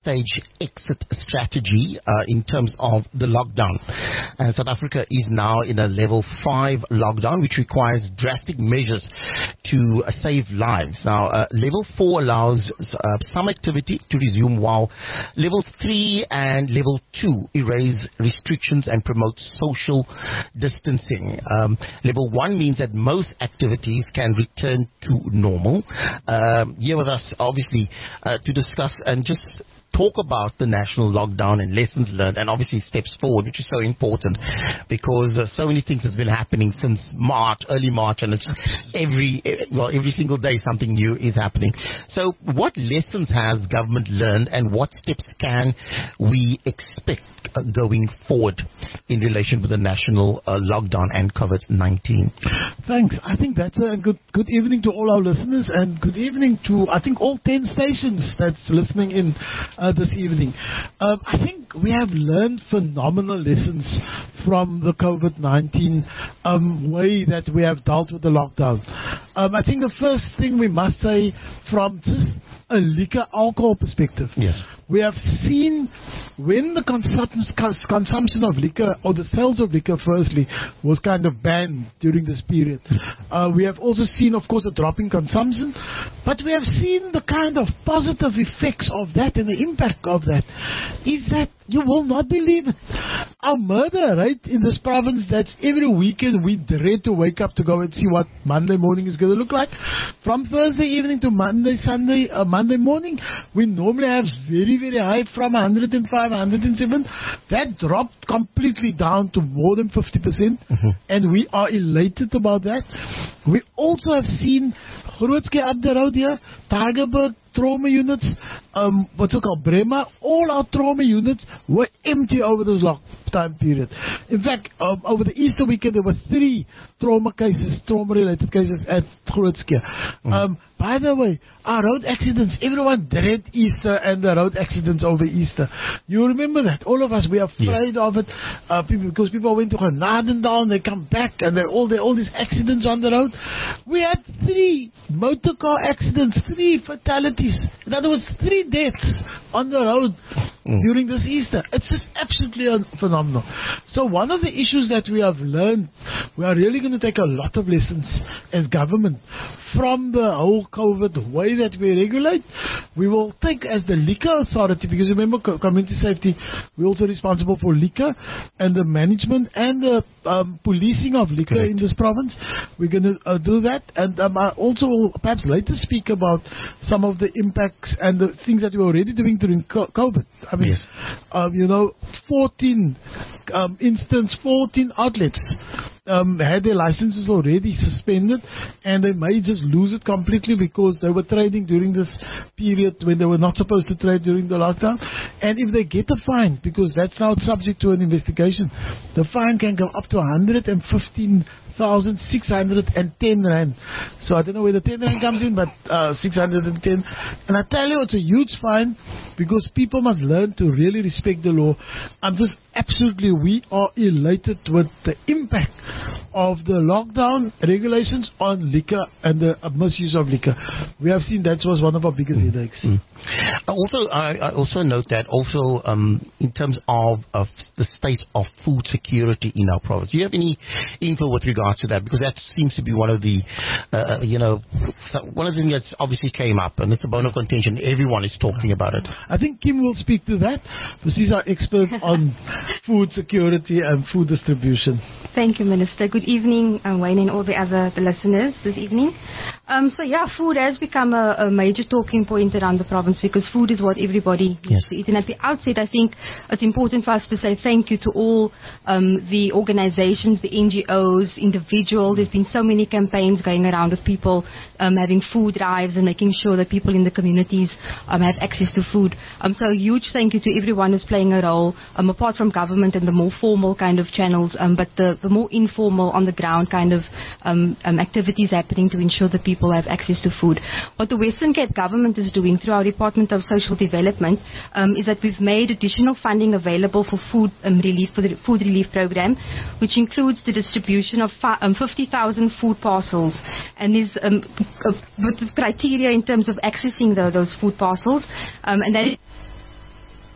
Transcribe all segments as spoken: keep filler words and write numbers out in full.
stage exit strategy uh, in terms of the lockdown. And South Africa is now in a level five lockdown, which requires drastic measures to uh, save lives. Now, uh, level four allows uh, some activity to resume, while levels three and level two erase restrictions and promote social distancing. Um, level one means that most activities can return to normal. Um, here with us, obviously, uh, to discuss and just talk about the national lockdown and lessons learned, and obviously steps forward, which is so important because uh, so many things has been happening since March, early March, and it's every well every single day something new is happening. So, what lessons has government learned, and what steps can we expect uh, going forward in relation with the national uh, lockdown and COVID nineteen? Thanks. I think that's a good good evening to all our listeners, and good evening to I think all ten stations that's listening in Uh, this evening. Um, I think we have learned phenomenal lessons from the COVID nineteen um, way that we have dealt with the lockdown. Um, I think the first thing we must say from just a liquor alcohol perspective. Yes. We have seen when the consum- consumption of liquor or the sales of liquor firstly was kind of banned during this period. Uh, we have also seen, of course, a drop in consumption, but we have seen the kind of positive effects of that and the impact of that is that you will not believe it. Our murder, right, in this province, that's every weekend we dread to wake up to go and see what Monday morning is going to look like. From Thursday evening to Monday, Sunday, uh, Monday morning, we normally have very, very high from one hundred five, one hundred seven. That dropped completely down to more than fifty percent, mm-hmm. and we are elated about that. We also have seen Grootske up the road here, Tigerberg, trauma units, um, what's it called, Bremer, all our trauma units were empty over this lockdown period. In fact, um, over the Easter weekend, there were three trauma cases, trauma-related cases at Grootske. Mm. Um, by the way, our road accidents, everyone dread Easter and the road accidents over Easter. You remember that? All of us, we are afraid yes. of it uh, people, because people went to Genadendal, they come back, and there all, all these accidents on the road. We had three motor car accidents, three fatalities. In other words, three deaths on the road mm. during this Easter. It's just absolutely phenomenal. So one of the issues that we have learned, we are really going to take a lot of lessons as government from the whole COVID way that we regulate. We will take as the liquor authority, because remember, community safety, we're also responsible for liquor and the management and the um, policing of liquor Correct. In this province. We're going to uh, do that, and um, I also will perhaps later speak about some of the impacts and the things that we're already doing during COVID. I mean, yes. um, you know, fourteen um, instance, fourteen outlets um, had their licenses already suspended, and they may just lose it completely because they were trading during this period when they were not supposed to trade during the lockdown. And if they get a fine, because that's now subject to an investigation, the fine can go up to one hundred fifteen thousand six hundred ten rand. So I don't know where the ten rand comes in, but uh, six hundred ten. And I tell you, it's a huge fine because people must learn to really respect the law. I'm just absolutely, we are elated with the impact of the lockdown regulations on liquor and the misuse of liquor. We have seen that was one of our biggest mm. headaches. Mm. Also, I, I also note that also um, in terms of, of the state of food security in our province, do you have any info with regards to that? Because that seems to be one of the, uh, you know, one of the things that's obviously came up, and it's a bone of contention. Everyone is talking about it. I think Kim will speak to that, because she's our expert on food security and food distribution. Thank you, Minister. Good evening, uh, Wayne and all the other the listeners this evening. Um, so yeah, food has become a, a major talking point around the province because food is what everybody needs yes. to eat. And at the outset, I think it's important for us to say thank you to all um, the organizations, the N G Os, individuals. There's been so many campaigns going around with people um, having food drives and making sure that people in the communities um, have access to food. Um, so a huge thank you to everyone who's playing a role, um, apart from government and the more formal kind of channels, um, but the, the more informal, on the ground kind of um, um, activities happening to ensure that people have access to food. What the Western Cape government is doing through our Department of Social Development um, is that we've made additional funding available for food um, relief, for the food relief program, which includes the distribution of fi- um, fifty thousand food parcels, and is um, uh, with the criteria in terms of accessing the, those food parcels, um, and that is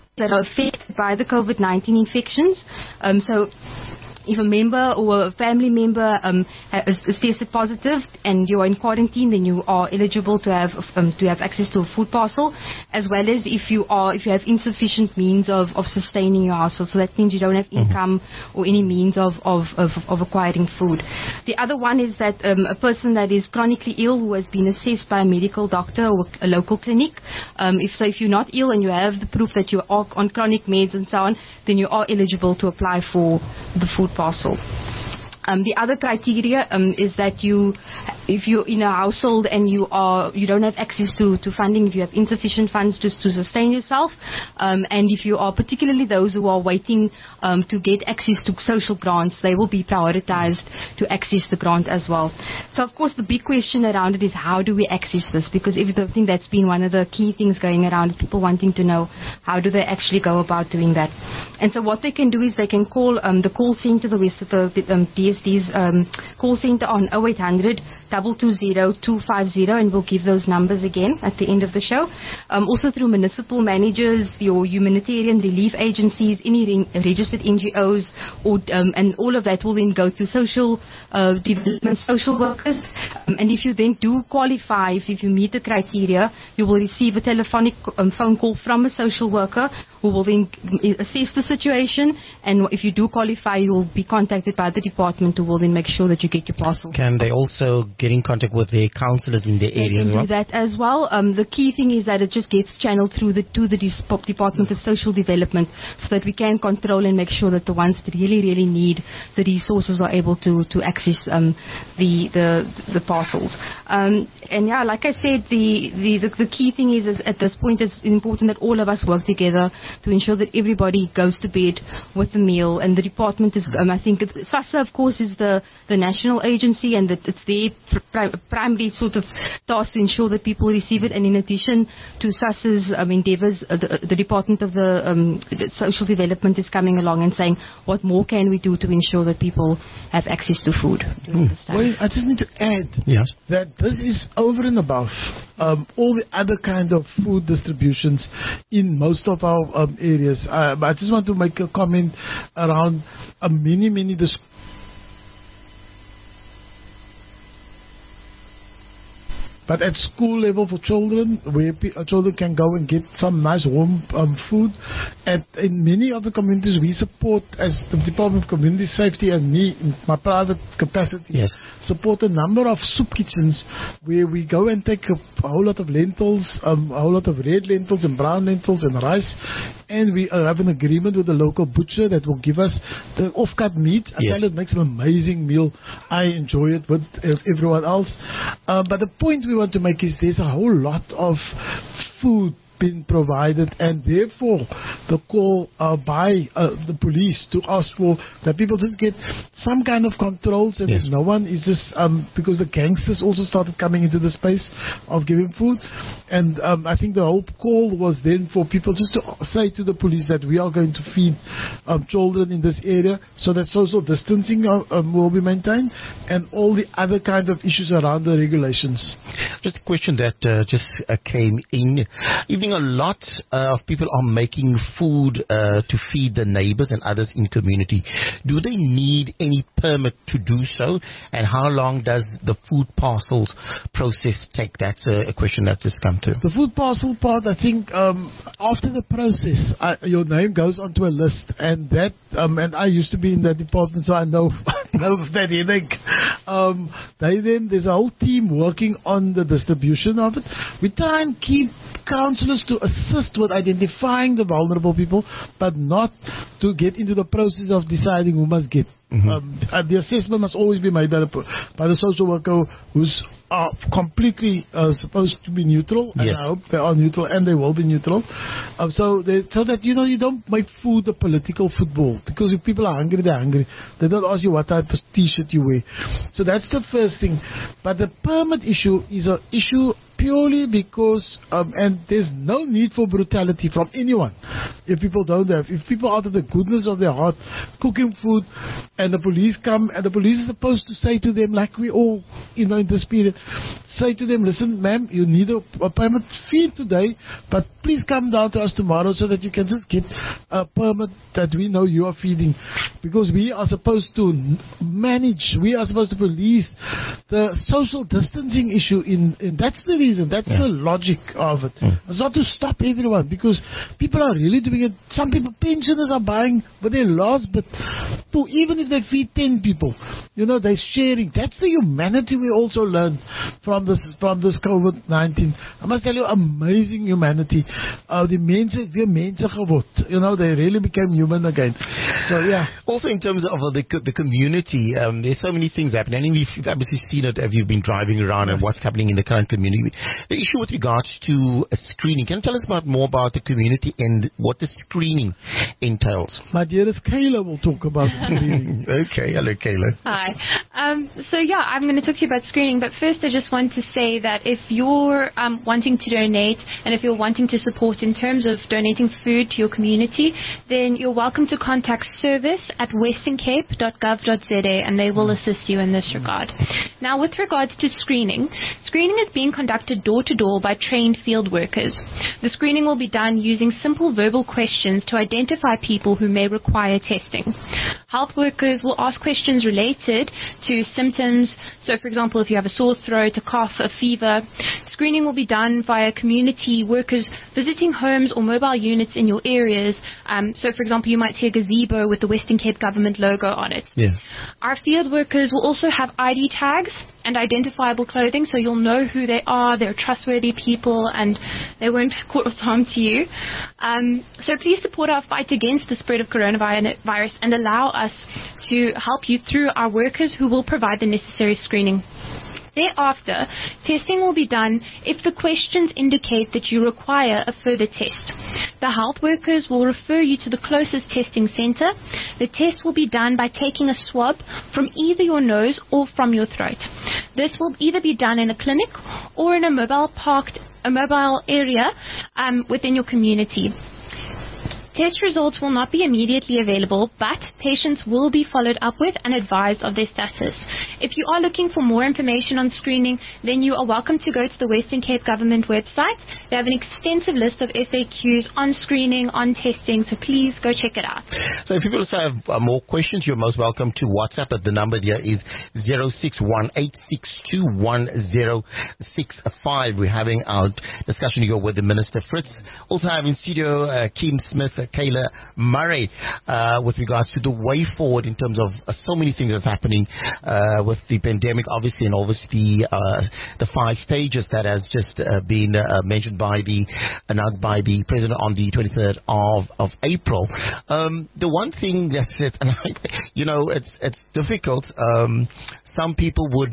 that are affected by the COVID nineteen infections. Um, so if a member or a family member um, is, is tested positive and you are in quarantine, then you are eligible to have um, to have access to a food parcel, as well as if you are if you have insufficient means of, of sustaining your household. So that means you don't have income or any means of, of, of, of acquiring food. The other one is that um, a person that is chronically ill who has been assessed by a medical doctor or a local clinic, um, if so if you're not ill and you have the proof that you are on chronic meds and so on, then you are eligible to apply for the food parcel. Um, the other criteria um, is that you, if you're in a household and you are, you don't have access to, to funding, if you have insufficient funds just to sustain yourself, um, and if you are particularly those who are waiting um, to get access to social grants, they will be prioritized to access the grant as well. So of course the big question around it is how do we access this? Because if I think that's been one of the key things going around, people wanting to know how do they actually go about doing that. And so what they can do is they can call um, the call center, the West the, the um, D S D's um, call center on oh eight hundred, two two zero, two five zero, and we'll give those numbers again at the end of the show. Um, also through municipal managers, your humanitarian relief agencies, any re- registered N G Os, or, um, and all of that will then go to social uh, development, social workers. Um, and if you then do qualify, if, if you meet the criteria, you will receive a telephonic um, phone call from a social worker who will then assess the situation, and if you do qualify, you will be contacted by the department who will then make sure that you get your parcel. Can they also get in contact with their counsellors in their area as well? Do that as well. Um, the key thing is that it just gets channeled through the to the Department of Social Development, so that we can control and make sure that the ones that really, really need the resources are able to to access um, the the the parcels. Um, and yeah, like I said, the the, the, the key thing is, is at this point it's important that all of us work together to ensure that everybody goes to bed with a meal. And the department is, um, I think, it's, SASSA, of course, is the, the national agency, and that it's their pri- primary sort of task to ensure that people receive it. And in addition to SASSA's um, endeavours, uh, the, the Department of the, um, the Social Development is coming along and saying, what more can we do to ensure that people have access to food during mm. this time? Well, I just need to add yes. that this is over and above um, all the other kind of food distributions in most of our um, areas. Uh, but I just want to make a comment around uh, many, many dis- But at school level for children, where p- children can go and get some nice warm um, food. At, in many other communities, we support, as the Department of Community Safety and me, in my private capacity, yes. support a number of soup kitchens where we go and take a, a whole lot of lentils, um, a whole lot of red lentils and brown lentils and rice, and we uh, have an agreement with the local butcher that will give us the off-cut meat. I yes. tell it makes an amazing meal. I enjoy it with uh, everyone else. Uh, but the point we want to make is there's a whole lot of food been provided, and therefore the call uh, by uh, the police to ask for that people just get some kind of controls, and yes. no one is just um, because the gangsters also started coming into the space of giving food, and um, I think the whole call was then for people just to say to the police that we are going to feed um, children in this area, so that social distancing uh, um, will be maintained, and all the other kind of issues around the regulations. Just a question that uh, just uh, came in. Evening, a lot uh, of people are making food uh, to feed the neighbors and others in community. Do they need any permit to do so? And how long does the food parcels process take? That's a, a question that just come to. The food parcel part, I think, um, after the process, I, your name goes onto a list, and that, um, and I used to be in that department, so I know, know of that headache. Um, they then, there's a whole team working on the distribution of it. We try and keep councillors to assist with identifying the vulnerable people, but not to get into the process of deciding who must get. Mm-hmm. Um, uh, the assessment must always be made by the, by the social worker, who's uh, completely uh, supposed to be neutral, and yes. I hope they are neutral, and they will be neutral. Um, so, they, so that you know you don't make food a political football, because if people are hungry, they're hungry. They don't ask you what type of T-shirt you wear. So that's the first thing. But the permit issue is an issue purely because, um, and there's no need for brutality from anyone. If people don't have, if people out of the goodness of their heart cooking food, and the police come, and the police is supposed to say to them, like we all, you know, in this period, say to them, listen, ma'am, you need a, a permit fee today, but please come down to us tomorrow so that you can just get a permit that we know you are feeding. Because we are supposed to manage, we are supposed to police the social distancing issue. In, in That's the reason, that's yeah. the logic of it. Mm. It's not to stop everyone, because people are really doing it. Some people, pensioners are buying with their loss, but to, even if they feed ten people, you know, they're sharing. That's the humanity we also learned from this from this COVID nineteen. I must tell you, amazing humanity. Uh, the mense, weer mense geword. You know, they really became human again. So yeah. Also in terms of uh, the the community, um, there's so many things happening. And we've obviously seen it as you've been driving around and what's happening in the current community. The issue with regards to a screening. Can you tell us about more about the community and what the screening entails? My dearest Kayla will talk about screening. Okay, hello Kayla. Hi. Um, so yeah, I'm going to talk to you about screening, but first I just want to say that if you're um, wanting to donate and if you're wanting to support in terms of donating food to your community, then you're welcome to contact service at western cape dot gov dot z a and they will assist you in this regard. Now, with regards to screening, screening is being conducted door to door by trained field workers. The screening will be done using simple verbal questions to identify people who may require testing. Health workers will ask questions related to symptoms. So, for example, if you have a sore throat, a cough, a fever, screening will be done via community workers visiting homes or mobile units in your areas. Um, so, for example, you might see a gazebo with the Western Cape government logo on it. Yeah. Our field workers will also have I D tags and identifiable clothing, so you'll know who they are. They're trustworthy people and they won't cause harm to you. Um, so please support our fight against the spread of coronavirus and allow us to help you through our workers who will provide the necessary screening. Thereafter, testing will be done if the questions indicate that you require a further test. The health workers will refer you to the closest testing center. The test will be done by taking a swab from either your nose or from your throat. This will either be done in a clinic or in a mobile parked, a mobile area um, within your community. Test results will not be immediately available, but patients will be followed up with and advised of their status. If you are looking for more information on screening, then you are welcome to go to the Western Cape Government website. They have an extensive list of F A Qs on screening, on testing, so please go check it out. So if people have uh, more questions, you're most welcome to WhatsApp. At the number there is zero six one eight six two one zero six five. We're having our discussion here with the Minister Fritz. Also have in studio uh, Kim Smith, Kayla Murray, uh, with regards to the way forward in terms of uh, so many things that's happening uh, with the pandemic, obviously, and obviously uh, the five stages that has just uh, been uh, mentioned by the, announced by the President on the twenty-third of, of April. Um, the one thing that's it, and I, you know, it's, it's difficult. Um, some people would,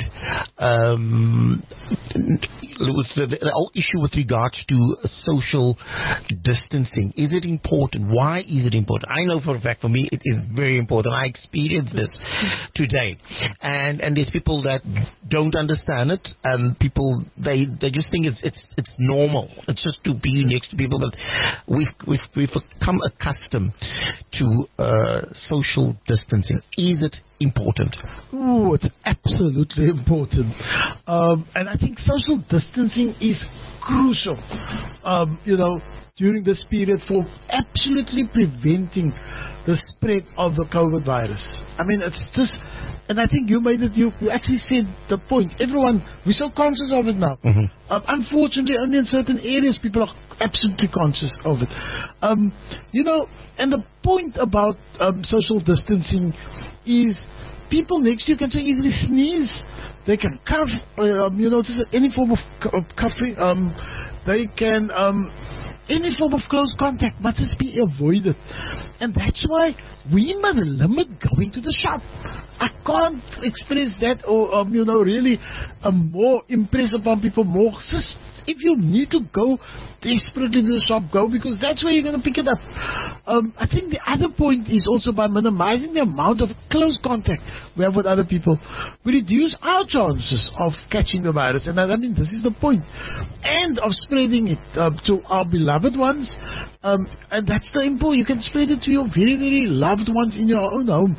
um, the, the whole issue with regards to social distancing. Is it important? Why is it important? I know for a fact for me it is very important. I experienced this today. And and there's people that don't understand it, and people they, they just think it's it's it's normal. It's just to be next to people, but we've we've we've become accustomed to uh, social distancing. Is it important? Oh, it's absolutely important. Um, and I think social distancing is crucial. Um, you know, during this period for absolutely preventing the spread of the COVID virus. I mean, it's just, and I think you made it, you, you actually said the point. Everyone, we're so conscious of it now. Mm-hmm. Um, unfortunately, only in certain areas people are absolutely conscious of it. Um, you know, and the point about um, social distancing is people next to you can so easily sneeze. They can cough, uh, um, you know, just any form of, c- of coughing. Um, they can... Um, Any form of close contact must just be avoided. And that's why we must limit going to the shop. I can't express that or, um, you know, really um, more impress upon people more. Just, if you need to go desperately to the shop, go, because that's where you're going to pick it up. Um, I think the other point is also by minimizing the amount of close contact we have with other people, we reduce our chances of catching the virus. And I mean, this is the point. And of spreading it uh, to our beloved ones. Um, and that's the important. You can spread it to your very, very loved ones in your own home.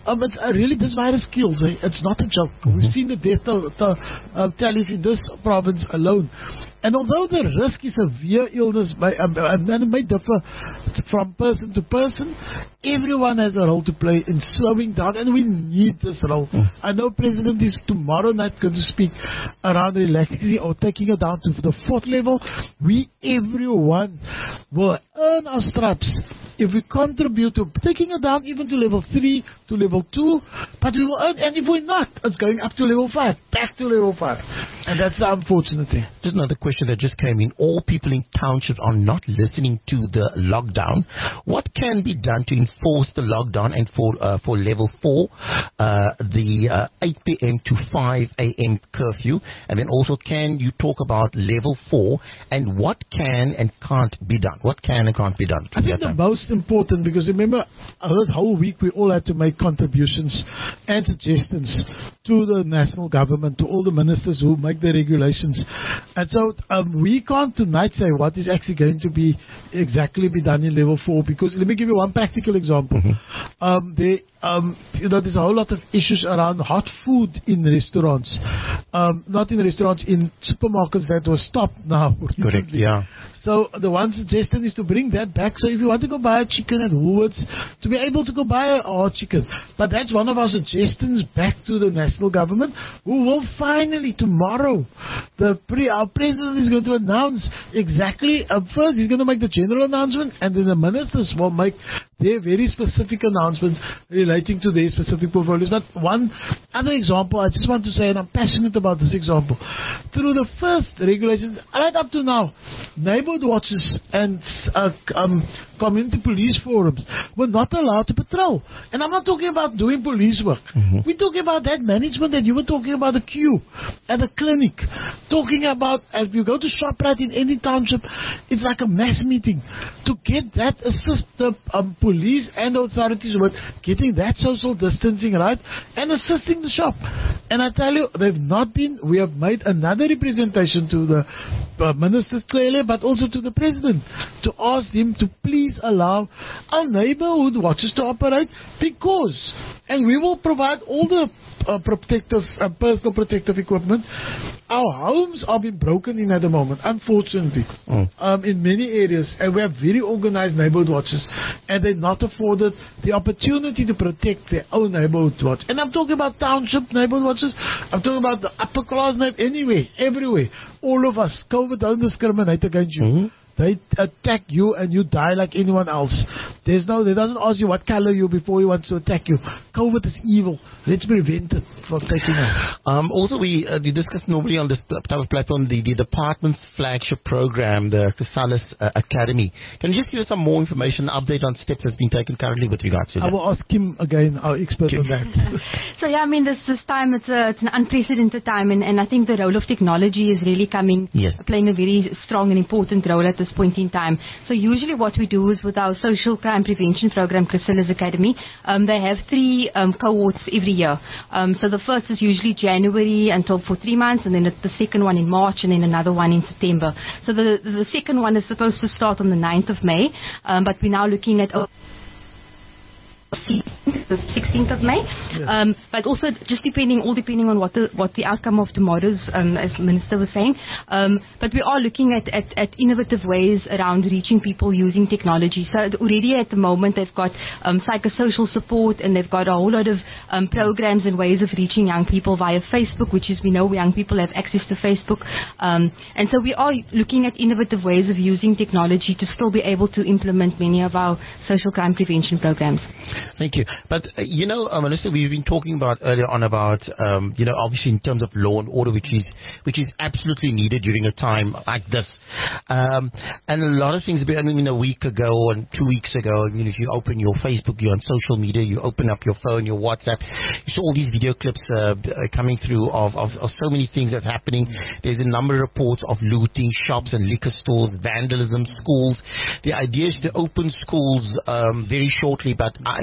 um, it's, uh, really this virus kills. Eh? It's not a joke. Mm-hmm. We've seen the death to, to, uh, tallies in this province alone. And although the risk is severe illness, by, um, and then it may differ from person to person, everyone has a role to play in slowing down, and we need this role. Mm. I know President is tomorrow night going to speak around relaxing or taking it down to the fourth level. We, everyone, will earn our stripes if we contribute to taking it down even to level three, to level two, but we will earn, and if we're not, it's going up to level five, back to level five. And that's the unfortunate thing. Just another question that just came in. All people in townships are not listening to the lockdown. What can be done to enforce the lockdown and for uh, for level four, uh, the uh, eight p.m. to five a.m. curfew? And then also, can you talk about level four and what can and can't be done? What can and can't be done? I think the time? most important, because remember, uh, this whole week we all had to make contributions and suggestions to the national government, to all the ministers who make the regulations. And so um, we can't tonight say what is actually going to be exactly be done in level four, because let me give you one practical example. Mm-hmm. Um, there, um, you know, there's a whole lot of issues around hot food in restaurants. Um, not in restaurants, in supermarkets that was stopped now. Correct, yeah. So the one suggestion is to bring that back. So if you want to go buy a chicken at Woolworths, to be able to go buy a hot chicken. But that's one of our suggestions back to the national government, who will finally tomorrow, the pre, our president is going to announce exactly, uh, first he's going to make the general announcement, and then the ministers will make their very specific announcements relating to their specific portfolios. But one other example, I just want to say, and I'm passionate about this example, through the first regulations, right up to now, neighborhood watches and uh, um, community police forums were not allowed to patrol. And I'm not talking about doing police work. Mm-hmm. We're talking about that management that you were talking about, the queue at the clinic. Talking about, if you go to ShopRite in any township, it's like a mass meeting. To get that, assist the um, police and the authorities with getting that social distancing right and assisting the shop. And I tell you, they've not been, we have made another representation to the uh, ministers clearly, but also to the president, to ask him to please allow our neighborhood watches to operate, because, and we will provide all the uh, protective, uh, personal protective equipment. Our homes are being broken in at the moment, unfortunately, mm. um, in many areas, and we have very organized neighborhood watches, and they're not afforded the opportunity to protect their own neighborhood watch. And I'm talking about township neighborhood watches. I'm talking about the upper class neighborhood, anywhere, everywhere. All of us, COVID don't discriminate against you. Mm-hmm. They attack you and you die like anyone else. There's no, they doesn't ask you what color you before he wants to attack you. COVID is evil. Let's prevent it from taking us. Um, also, we, uh, we discuss normally on this type of platform the, the department's flagship program, the Chrysalis uh, Academy. Can you just give us some more information, update on steps that's been taken currently with regards to that? I will ask Kim again, our expert Kim. on that. So yeah, I mean, this this time it's a, it's an unprecedented time, and, and I think the role of technology is really coming, yes. playing a very strong and important role at this point in time. So usually what we do is with our social crime prevention program, Chrysalis Academy, um, they have three um, cohorts every year. Um, so the first is usually January until for three months, and then the second one in March, and then another one in September. So the the second one is supposed to start on the ninth of May, um, but we're now looking at... Oh, the sixteenth of May, yes. um, but also just depending, all depending on what the what the outcome of tomorrow's, um, as the Minister was saying. Um, but we are looking at, at, at innovative ways around reaching people using technology. So already at the moment they've got um, psychosocial support, and they've got a whole lot of um, programs and ways of reaching young people via Facebook, which is, we know young people have access to Facebook. Um, and so we are looking at innovative ways of using technology to still be able to implement many of our social crime prevention programs. Thank you. But, uh, you know, uh, Melissa, we've been talking about earlier on about, um, you know, obviously in terms of law and order, which is which is absolutely needed during a time like this. Um, and a lot of things, I mean, a week ago and two weeks ago, you know, if you open your Facebook, you're on social media, you open up your phone, your WhatsApp, you saw all these video clips uh, coming through of, of, of so many things that's happening. There's a number of reports of looting, shops and liquor stores, vandalism, schools. The idea is to open schools um, very shortly, but I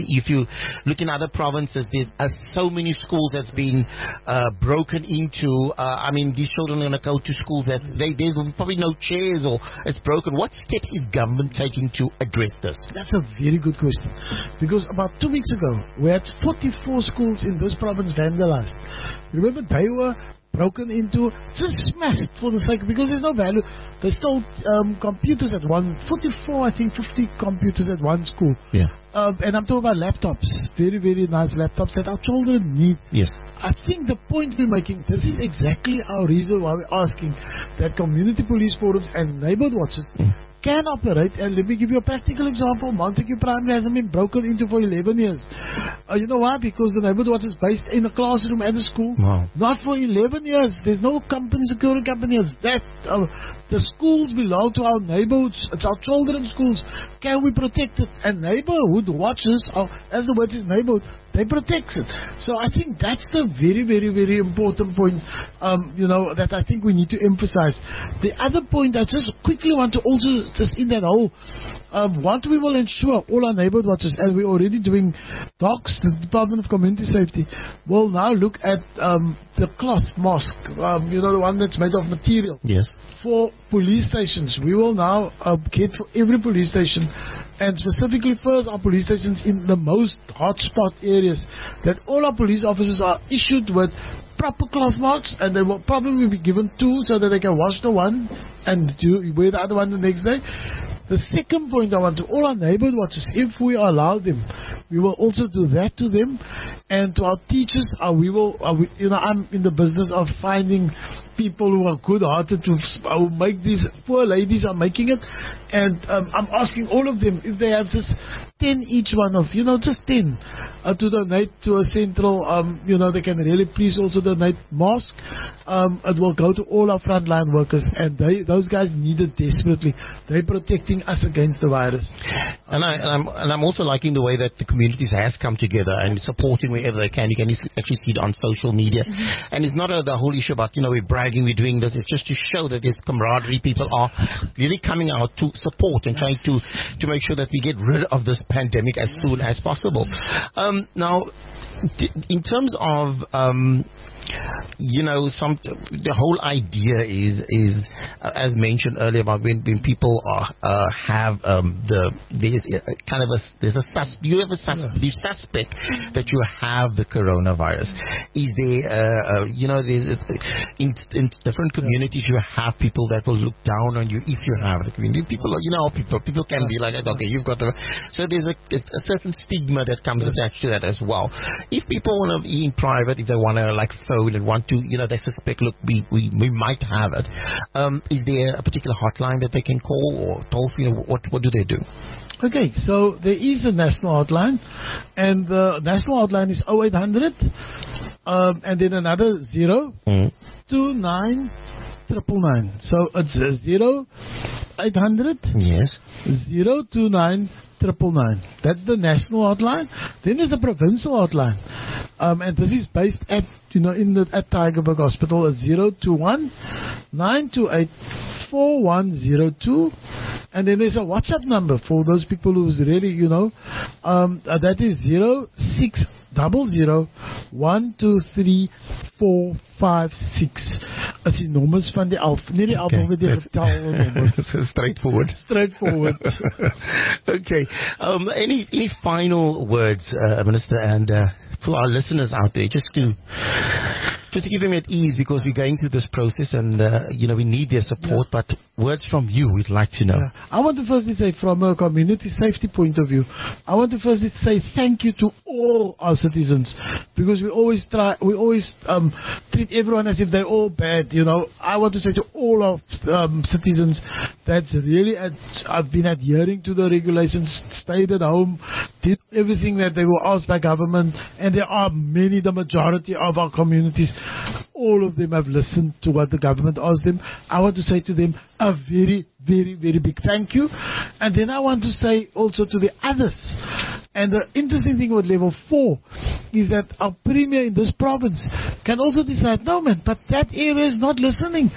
if you look in other provinces, there's uh, so many schools that's been uh, broken into. Uh, I mean, these children are going to go to schools that they, there's probably no chairs or it's broken. What steps is government taking to address this? That's a very good question. Because about two weeks ago, we had forty-four schools in this province vandalized. Remember, they were broken into, just smashed for the sake, because there's no value. They stole um, computers at one, forty-four, I think, fifty computers at one school. Yeah. Um, and I'm talking about laptops, very, very nice laptops that our children need. Yes. I think the point we're making, this is exactly our reason why we're asking that community police forums and neighborhood watches mm. can operate. And let me give you a practical example. Montague Primary hasn't been broken into for eleven years. Uh, you know why? Because the neighborhood watch is based in a classroom at a school. Wow. Not for eleven years. There's no company, security company. It's that. Uh, the schools belong to our neighborhoods. It's our children's schools. Can we protect it? And neighborhood watches, are, as the word is neighborhood, they protect it. So I think that's the very, very, very important point, um, you know, that I think we need to emphasize. The other point I just quickly want to also, just in that whole, um, what we will ensure all our neighborhood watches, and we're already doing docs, the Department of Community Safety, will now look at um, the cloth mask, um, you know, the one that's made of material. Yes. For police stations, we will now uh, get for every police station, and specifically first our police stations in the most hotspot areas, that all our police officers are issued with proper cloth masks, and they will probably be given two so that they can wash the one and do, wear the other one the next day. The second point I want to all our neighborhood watches, if we allow them, we will also do that to them, and to our teachers. Uh, we will, uh, we, you know, I'm in the business of finding people who are good-hearted to uh, make these poor ladies are making it, and um, I'm asking all of them if they have just ten each one of, you know, just ten uh, to donate to a central, um, you know, they can really please also donate mask. Um, it will go to all our frontline workers, and they, those guys need it desperately. They're protecting us against the virus. And, I, and, I'm, and I'm also liking the way that the communities has come together and supporting wherever they can. You can actually see it on social media. Mm-hmm. And it's not a, the whole issue about, you know, we're bragging, we're doing this. It's just to show that there's camaraderie. People are really coming out to support and trying to, to make sure that we get rid of this pandemic as soon as possible. Um, now, d- in terms of... Um, you know, some the whole idea is is uh, as mentioned earlier about when, when people are uh, have um, the there's a, kind of a there's a sus, you have a sus, you suspect that you have the coronavirus. Is there uh, uh, you know there's a, in, in different communities you have people that will look down on you if you have the community. People are, you know, people people can be like, okay, you've got the, so there's a, a certain stigma that comes attached to that as well. If people want to be in private, if they want to like phone and want to, you know, they suspect, look, we, we, we might have it. Um, is there a particular hotline that they can call or toll free? You know, what, what do they do? Okay, so there is a national hotline, and the national hotline is oh eight hundred, um, and then another zero, mm. two nine triple nine. So it's uh, zero eight hundred. Yes. Zero two nine triple nine. That's the national hotline. Then there's a provincial hotline, um, and this is based at, you know, in the at Tygerberg Hospital at zero two one nine two eight four one zero two, and then there's a WhatsApp number for those people who's really, you know, um, uh, that is zero six double zero one two three four five six. Is enormous van die alf. Nee, die alf met die getal. Straightforward. Straightforward. Okay. Um, any any final words, uh, Minister, and uh, to our listeners out there, just to just to give them at ease, because we're going through this process, and uh, you know, we need their support. Yeah. But words from you, we'd like to know. Yeah. I want to firstly say, from a community safety point of view, I want to firstly say thank you to all our citizens, because we always try, we always um, treat everyone as if they're all bad. You know, I want to say to all our um, citizens that's really ad- I've been adhering to the regulations, stayed at home, did everything that they were asked by government, and there are many, the majority of our communities, all of them have listened to what the government asked them. I want to say to them a very, very, very big thank you. And then I want to say also to the others, and the interesting thing with level four is that our premier in this province can also decide, no man, but that area is not listening.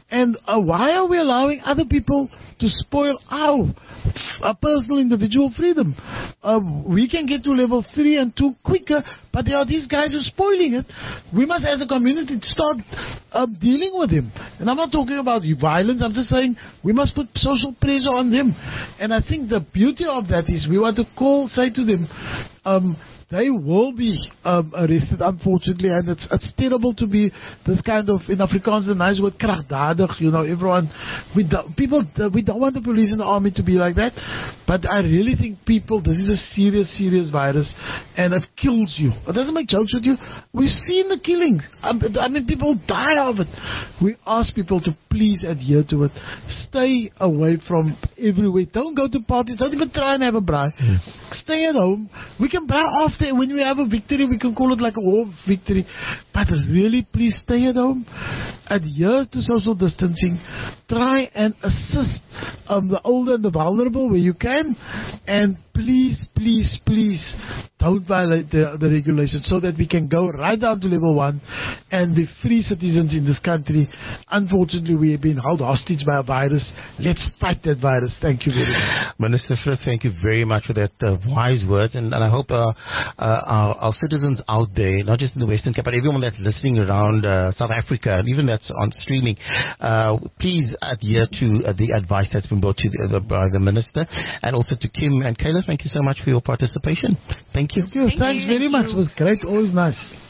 And uh, why are we allowing other people to spoil our, our personal individual freedom? Uh, we can get to level three and two quicker, but there are these guys who are spoiling it. We must, as a community, start uh, dealing with them. And I'm not talking about violence. I'm just saying we must put social pressure on them. And I think the beauty of that is we want to call, say to them, um, they will be um, arrested, unfortunately, and it's it's terrible to be this kind of, in Afrikaans, the nice word, krachtdadig, you know, everyone, we do, people, we don't want the police and the army to be like that, but I really think people, this is a serious, serious virus, and it kills you. It doesn't make jokes with you. We've seen the killing. I, I mean, people die of it. We ask people to please adhere to it. Stay away from everywhere. Don't go to parties. Don't even try and have a braai. Mm. Stay at home. We can braai after. When we have a victory, we can call it like a war victory. But really, please stay at home. Adhere to social distancing. Try and assist um, the older and the vulnerable where you can. And please, please, please don't violate the, the regulations so that we can go right down to level one and be free citizens in this country. Unfortunately, we have been held hostage by a virus. Let's fight that virus. Thank you very much. Minister Fritz, thank you very much for that uh, wise words. And, and I hope uh, uh, our, our citizens out there, not just in the Western Cape, but everyone that's listening around uh, South Africa, and even that's on streaming, uh, please adhere to uh, the advice that's been brought to the, the, by the Minister, and also to Kim and Kayla. Thank you so much for your participation. Thank you. Thank you. Thank Thanks you. very Thank much. you. It was great. Always nice.